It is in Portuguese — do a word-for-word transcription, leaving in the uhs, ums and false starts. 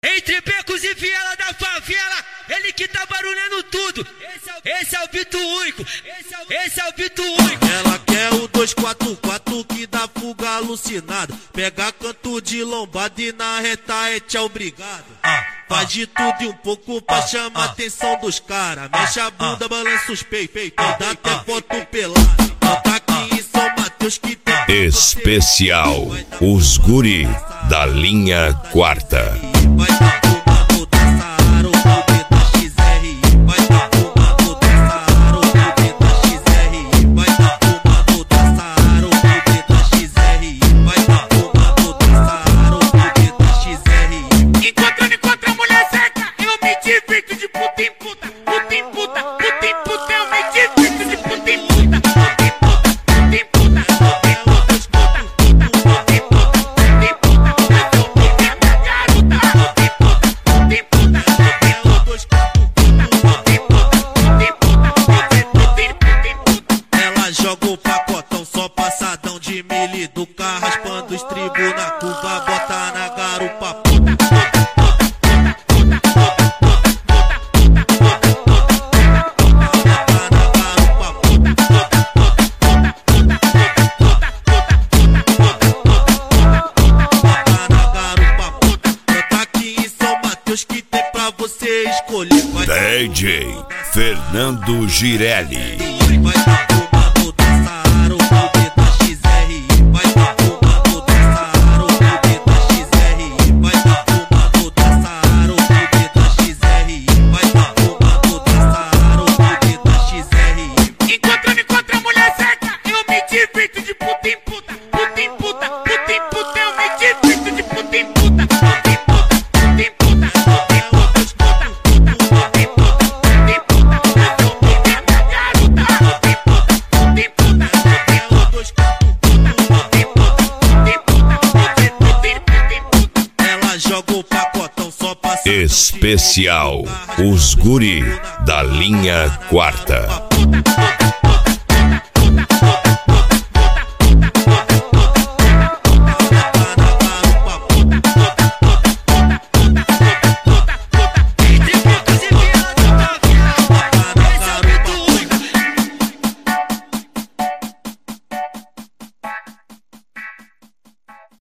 Entre becos e viela da favela, ele que tá barulhando tudo. Esse é o, esse é o Bito único, esse é o, esse é o Bito único. Ela quer o dois quatro quatro que dá fuga alucinada. Pega canto de lombada e na reta é tchau, obrigado. Faz de tudo e um pouco pra chamar a atenção dos caras. Mexe a bunda, balança os peitos, dá até foto pelada. Tá aqui em São Mateus que tem especial, os guri da linha quarta. Vai dar uma mudança, aro, da X R I. Vai dar uma mudança, aro, da X R I. Vai dar uma mudança, aro, da X R I. Vai dar uma mudança, aro, da X R I. Encontrando encontra a mulher seca, eu me divirto de puta em puta, puta em puta, puta em puta, eu me divirto de puta em puta, puta em puta, puta em puta, puta em puta, puta, puta, puta em puta, puta em puta, eu sou puta garota, puta em puta, puta em puta, puta em puta, puta em puta, puta em puta, puta em puta, puta em puta. Ela joga o pacotão só passadão de mili do carro, raspando os tribos na curva, bota na garupa. Puta, puta, puta, puta, puta, puta, puta, puta, puta, puta, que tem pra você escolher. D J Fernando Girelli. Vai dar uma mudança, aro, da X R I. Vai dar uma mudança, aro, da X R I. Vai dar uma mudança, aro, da X R I. Vai dar uma mudança, aro, da X R I. encontrando encontra a mulher seca, eu me divirto de puta em puta, puta em puta, puta em puta, eu me divirto de puta em puta, puta em puta, puta em puta, puta em puta, puta, puta, puta em puta, puta em puta, eu sou puta garota, puta em puta, puta em puta, puta em puta, puta em puta, puta em puta, puta em puta, puta em puta. Ela joga o pacotão só passadão de Especial, os guri da linha quarta.